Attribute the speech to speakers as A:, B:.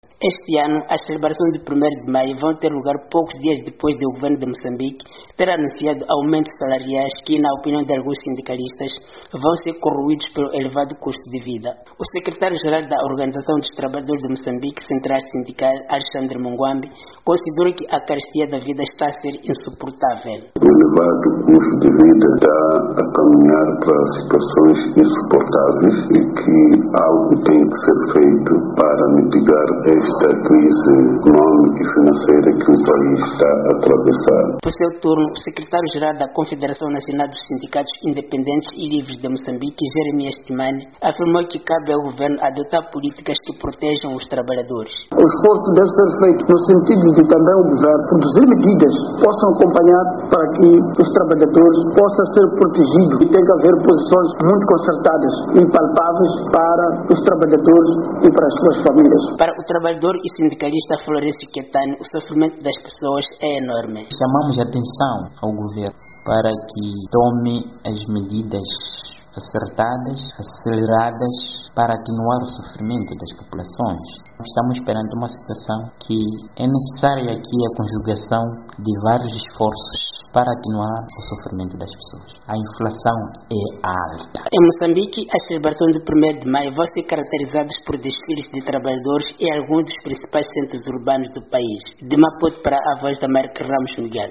A: Este ano, as celebrações de 1º de maio vão ter lugar poucos dias depois do governo de Moçambique ter anunciado aumentos salariais que, na opinião de alguns sindicalistas, vão ser corroídos pelo elevado custo de vida. O secretário-geral da Organização dos Trabalhadores de Moçambique, Central Sindical, Alexandre Mungwambi, considera que a carestia da vida está a ser insuportável.
B: O elevado custo de vida está a caminhar para situações insuportáveis e que algo tem que ser feito para mitigar esta crise econômica e financeira que o país está a atravessar.
A: Por seu turno, o secretário-geral da Confederação Nacional dos Sindicatos Independentes e Livres de Moçambique, Jeremias Timani, afirmou que cabe ao governo adotar políticas que protejam os trabalhadores.
C: O esforço deve ser feito no sentido de também o governo produzir medidas que possam acompanhar para que os trabalhadores possam ser protegidos e tem que haver posições muito concertadas e palpáveis para os trabalhadores e para as suas famílias.
A: Para o trabalhador e sindicalista Florencio Quetani, o sofrimento das pessoas é enorme.
D: Chamamos a atenção ao governo para que tome as medidas acertadas, aceleradas, para atenuar o sofrimento das populações. Estamos perante uma situação que é necessária aqui a conjugação de vários esforços para atenuar o sofrimento das pessoas. A inflação é alta.
A: Em Moçambique, as celebrações do 1º de maio vão ser caracterizadas por desfiles de trabalhadores em alguns dos principais centros urbanos do país. De Maputo para a voz da Marca Ramos Miguel.